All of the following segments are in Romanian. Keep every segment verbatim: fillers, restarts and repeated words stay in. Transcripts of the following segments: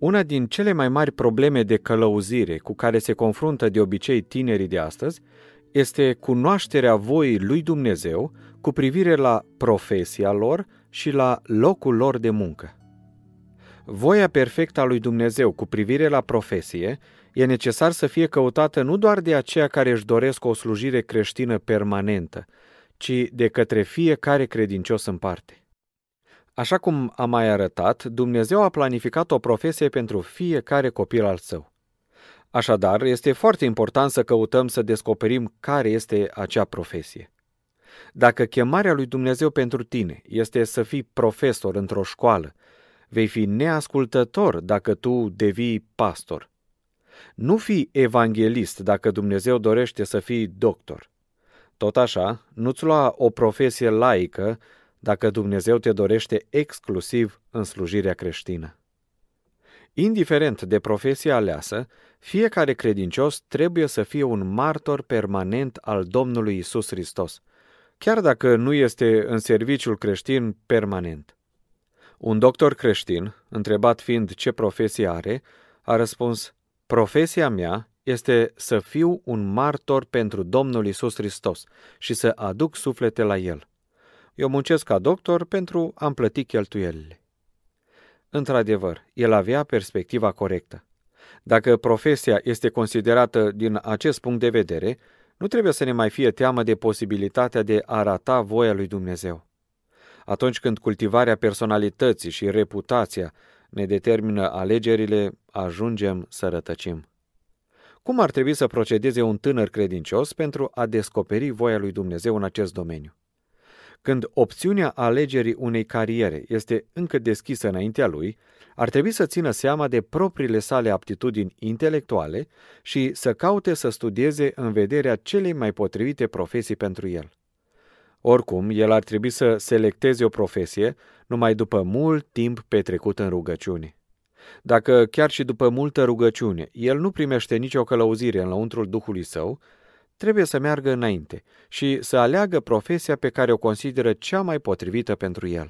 Una din cele mai mari probleme de călăuzire cu care se confruntă de obicei tinerii de astăzi este cunoașterea voii lui Dumnezeu cu privire la profesia lor și la locul lor de muncă. Voia perfectă a lui Dumnezeu cu privire la profesie e necesar să fie căutată nu doar de aceia care își doresc o slujire creștină permanentă, ci de către fiecare credincios în parte. Așa cum am mai arătat, Dumnezeu a planificat o profesie pentru fiecare copil al său. Așadar, este foarte important să căutăm să descoperim care este acea profesie. Dacă chemarea lui Dumnezeu pentru tine este să fii profesor într-o școală, vei fi neascultător dacă tu devii pastor. Nu fi evanghelist dacă Dumnezeu dorește să fii doctor. Tot așa, nu-ți lua o profesie laică dacă Dumnezeu te dorește exclusiv în slujirea creștină. Indiferent de profesia aleasă, fiecare credincios trebuie să fie un martor permanent al Domnului Iisus Hristos, chiar dacă nu este în serviciul creștin permanent. Un doctor creștin, întrebat fiind ce profesie are, a răspuns: profesia mea este să fiu un martor pentru Domnul Iisus Hristos și să aduc suflete la El. Eu muncesc ca doctor pentru a-mi plăti cheltuielile. Într-adevăr, el avea perspectiva corectă. Dacă profesia este considerată din acest punct de vedere, nu trebuie să ne mai fie teamă de posibilitatea de a rata voia lui Dumnezeu. Atunci când cultivarea personalității și reputația ne determină alegerile, ajungem să rătăcim. Cum ar trebui să procedeze un tânăr credincios pentru a descoperi voia lui Dumnezeu în acest domeniu? Când opțiunea alegerii unei cariere este încă deschisă înaintea lui, ar trebui să țină seama de propriile sale aptitudini intelectuale și să caute să studieze în vederea celei mai potrivite profesii pentru el. Oricum, el ar trebui să selecteze o profesie numai după mult timp petrecut în rugăciune. Dacă chiar și după multă rugăciune el nu primește nicio călăuzire în lăuntrul Duhului său, trebuie să meargă înainte și să aleagă profesia pe care o consideră cea mai potrivită pentru el.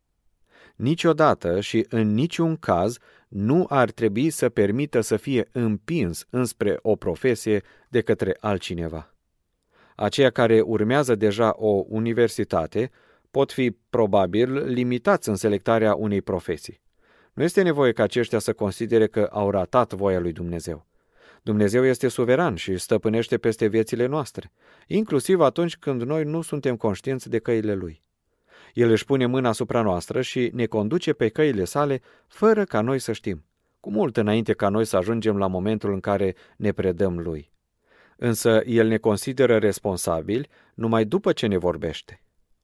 Niciodată și în niciun caz nu ar trebui să permită să fie împins înspre o profesie de către altcineva. Aceia care urmează deja o universitate pot fi probabil limitați în selectarea unei profesii. Nu este nevoie ca aceștia să considere că au ratat voia lui Dumnezeu. Dumnezeu este suveran și stăpânește peste viețile noastre, inclusiv atunci când noi nu suntem conștienți de căile Lui. El își pune mâna asupra noastră și ne conduce pe căile sale fără ca noi să știm, cu mult înainte ca noi să ajungem la momentul în care ne predăm Lui. Însă El ne consideră responsabili numai după ce ne vorbește.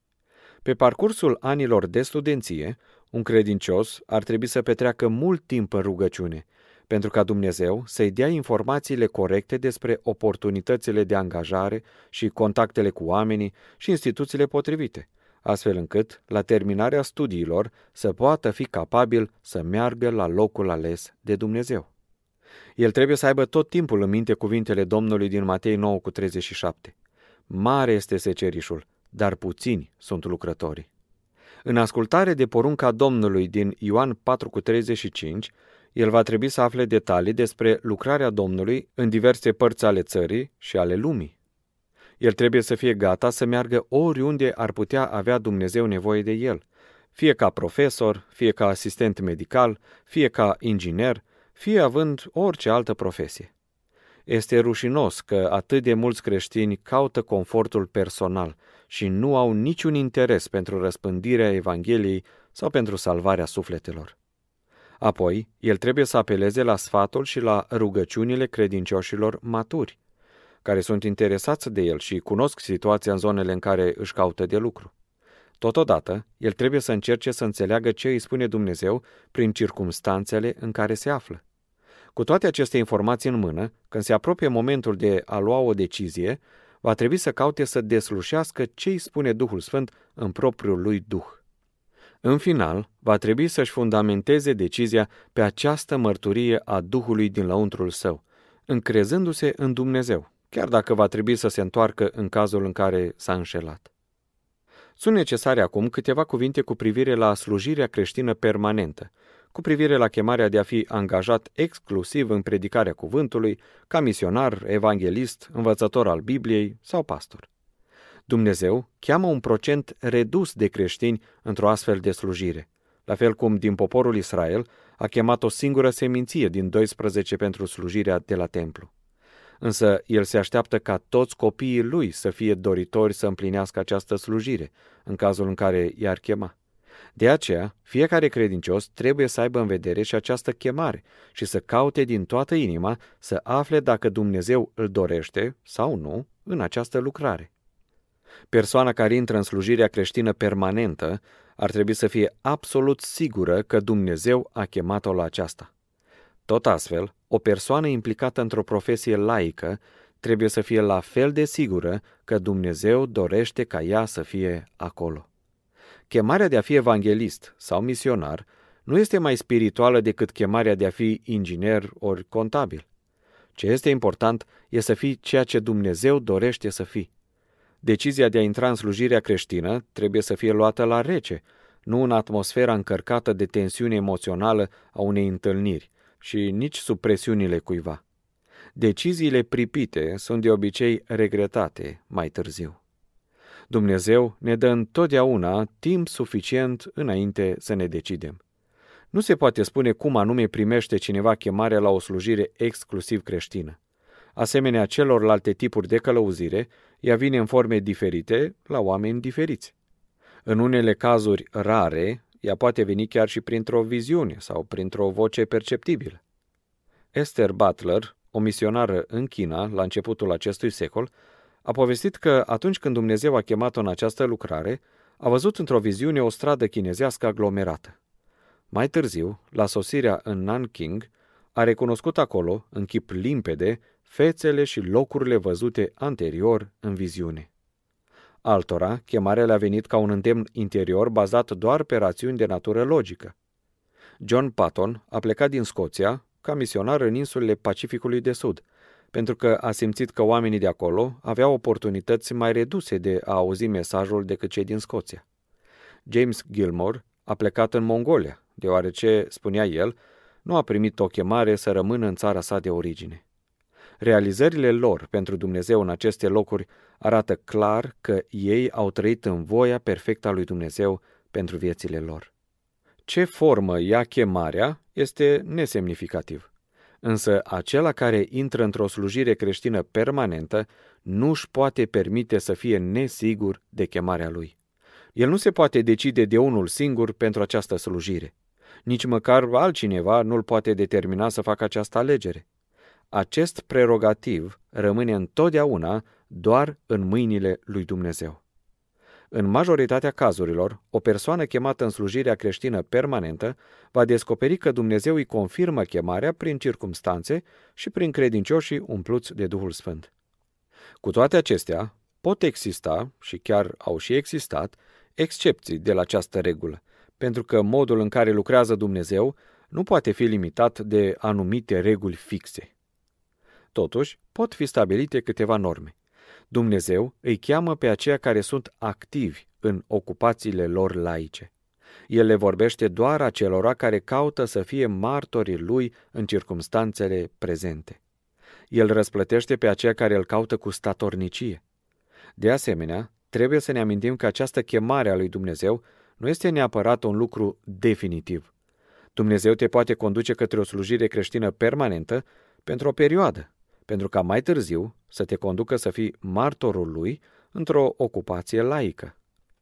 Pe parcursul anilor de studenție, un credincios ar trebui să petreacă mult timp în rugăciune, pentru ca Dumnezeu să-i dea informațiile corecte despre oportunitățile de angajare și contactele cu oamenii și instituțiile potrivite, astfel încât, la terminarea studiilor, să poată fi capabil să meargă la locul ales de Dumnezeu. El trebuie să aibă tot timpul în minte cuvintele Domnului din Matei nouă cu treizeci și șapte. Mare este secerișul, dar puțini sunt lucrătorii. În ascultare de porunca Domnului din Ioan patru cu treizeci și cinci, el va trebui să afle detalii despre lucrarea Domnului în diverse părți ale țării și ale lumii. El trebuie să fie gata să meargă oriunde ar putea avea Dumnezeu nevoie de el, fie ca profesor, fie ca asistent medical, fie ca inginer, fie având orice altă profesie. Este rușinos că atât de mulți creștini caută confortul personal și nu au niciun interes pentru răspândirea Evangheliei sau pentru salvarea sufletelor. Apoi, el trebuie să apeleze la sfatul și la rugăciunile credincioșilor maturi, care sunt interesați de el și cunosc situația în zonele în care își caută de lucru. Totodată, el trebuie să încerce să înțeleagă ce îi spune Dumnezeu prin circumstanțele în care se află. Cu toate aceste informații în mână, când se apropie momentul de a lua o decizie, va trebui să caute să deslușească ce îi spune Duhul Sfânt în propriul lui Duh. În final, va trebui să-și fundamenteze decizia pe această mărturie a Duhului din lăuntrul său, încrezându-se în Dumnezeu, chiar dacă va trebui să se întoarcă în cazul în care s-a înșelat. Sunt necesare acum câteva cuvinte cu privire la slujirea creștină permanentă, cu privire la chemarea de a fi angajat exclusiv în predicarea cuvântului, ca misionar, evanghelist, învățător al Bibliei sau pastor. Dumnezeu cheamă un procent redus de creștini într-o astfel de slujire, la fel cum din poporul Israel a chemat o singură seminție din doisprezece pentru slujirea de la templu. Însă el se așteaptă ca toți copiii lui să fie doritori să împlinească această slujire, în cazul în care i-ar chema. De aceea, fiecare credincios trebuie să aibă în vedere și această chemare și să caute din toată inima să afle dacă Dumnezeu îl dorește sau nu în această lucrare. Persoana care intră în slujirea creștină permanentă ar trebui să fie absolut sigură că Dumnezeu a chemat-o la aceasta. Tot astfel, o persoană implicată într-o profesie laică trebuie să fie la fel de sigură că Dumnezeu dorește ca ea să fie acolo. Chemarea de a fi evanghelist sau misionar nu este mai spirituală decât chemarea de a fi inginer ori contabil. Ce este important e să fii ceea ce Dumnezeu dorește să fii. Decizia de a intra în slujirea creștină trebuie să fie luată la rece, nu în atmosfera încărcată de tensiune emoțională a unei întâlniri și nici sub presiunile cuiva. Deciziile pripite sunt de obicei regretate mai târziu. Dumnezeu ne dă întotdeauna timp suficient înainte să ne decidem. Nu se poate spune cum anume primește cineva chemarea la o slujire exclusiv creștină. Asemenea celorlalte tipuri de călăuzire, ea vine în forme diferite la oameni diferiți. În unele cazuri rare, ea poate veni chiar și printr-o viziune sau printr-o voce perceptibilă. Esther Butler, o misionară în China la începutul acestui secol, a povestit că atunci când Dumnezeu a chemat-o în această lucrare, a văzut într-o viziune o stradă chinezească aglomerată. Mai târziu, la sosirea în Nanking, a recunoscut acolo, în chip limpede, fețele și locurile văzute anterior în viziune. Altora, chemarea le-a venit ca un îndemn interior bazat doar pe rațiuni de natură logică. John Patton a plecat din Scoția ca misionar în insulele Pacificului de Sud, pentru că a simțit că oamenii de acolo aveau oportunități mai reduse de a auzi mesajul decât cei din Scoția. James Gilmore a plecat în Mongolia, deoarece, spunea el, nu a primit o chemare să rămână în țara sa de origine. Realizările lor pentru Dumnezeu în aceste locuri arată clar că ei au trăit în voia perfectă a lui Dumnezeu pentru viețile lor. Ce formă ia chemarea este nesemnificativ. Însă acela care intră într-o slujire creștină permanentă nu își poate permite să fie nesigur de chemarea lui. El nu se poate decide de unul singur pentru această slujire. Nici măcar altcineva nu-l poate determina să facă această alegere. Acest prerogativ rămâne întotdeauna doar în mâinile lui Dumnezeu. În majoritatea cazurilor, o persoană chemată în slujirea creștină permanentă va descoperi că Dumnezeu îi confirmă chemarea prin circumstanțe și prin credincioșii umpluți de Duhul Sfânt. Cu toate acestea, pot exista, și chiar au și existat, excepții de la această regulă, pentru că modul în care lucrează Dumnezeu nu poate fi limitat de anumite reguli fixe. Totuși, pot fi stabilite câteva norme. Dumnezeu îi cheamă pe aceia care sunt activi în ocupațiile lor laice. El le vorbește doar acelora care caută să fie martorii lui în circumstanțele prezente. El răsplătește pe aceia care îl caută cu statornicie. De asemenea, trebuie să ne amintim că această chemare a lui Dumnezeu nu este neapărat un lucru definitiv. Dumnezeu te poate conduce către o slujire creștină permanentă pentru o perioadă, pentru ca mai târziu să te conducă să fii martorul lui într-o ocupație laică.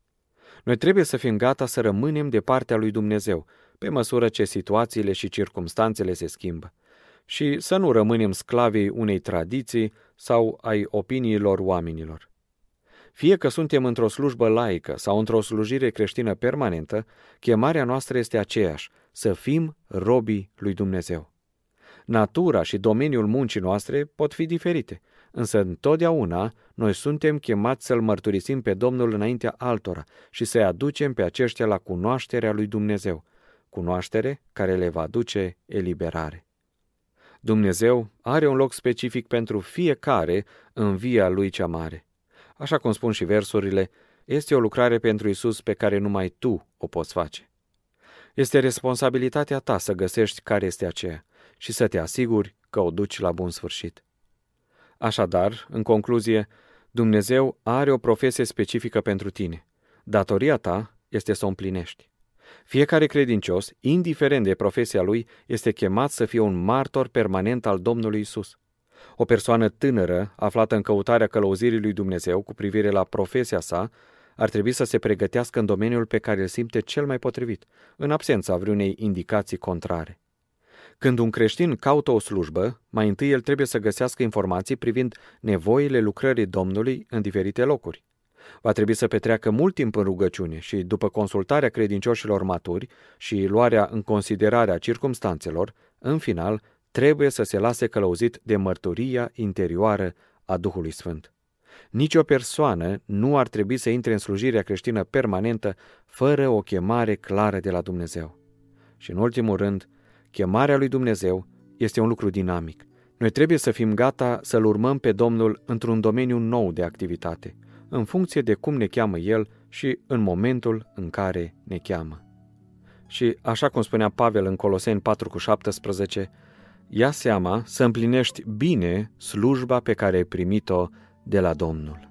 Noi trebuie să fim gata să rămânem de partea lui Dumnezeu, pe măsură ce situațiile și circumstanțele se schimbă, și să nu rămânem sclavii unei tradiții sau ai opiniilor oamenilor. Fie că suntem într-o slujbă laică sau într-o slujire creștină permanentă, chemarea noastră este aceeași, să fim robii lui Dumnezeu. Natura și domeniul muncii noastre pot fi diferite, însă întotdeauna noi suntem chemați să-L mărturisim pe Domnul înaintea altora și să-i aducem pe aceștia la cunoașterea lui Dumnezeu, cunoaștere care le va aduce eliberare. Dumnezeu are un loc specific pentru fiecare în via Lui cea mare. Așa cum spun și versurile, este o lucrare pentru Iisus pe care numai Tu o poți face. Este responsabilitatea ta să găsești care este aceea și să te asiguri că o duci la bun sfârșit. Așadar, în concluzie, Dumnezeu are o profesie specifică pentru tine. Datoria ta este să o împlinești. Fiecare credincios, indiferent de profesia lui, este chemat să fie un martor permanent al Domnului Isus. O persoană tânără, aflată în căutarea călăuzirii lui Dumnezeu cu privire la profesia sa, ar trebui să se pregătească în domeniul pe care îl simte cel mai potrivit, în absența vreunei indicații contrare. Când un creștin caută o slujbă, mai întâi el trebuie să găsească informații privind nevoile lucrării Domnului în diferite locuri. Va trebui să petreacă mult timp în rugăciune și, după consultarea credincioșilor maturi și luarea în considerare a circumstanțelor, în final, trebuie să se lase călăuzit de mărturia interioară a Duhului Sfânt. Nici o persoană nu ar trebui să intre în slujirea creștină permanentă fără o chemare clară de la Dumnezeu. Și în ultimul rând, chemarea lui Dumnezeu este un lucru dinamic. Noi trebuie să fim gata să-L urmăm pe Domnul într-un domeniu nou de activitate, în funcție de cum ne cheamă El și în momentul în care ne cheamă. Și, așa cum spunea Pavel în Coloseni patru cu șaptesprezece, ia seama să împlinești bine slujba pe care ai primit-o de la Domnul.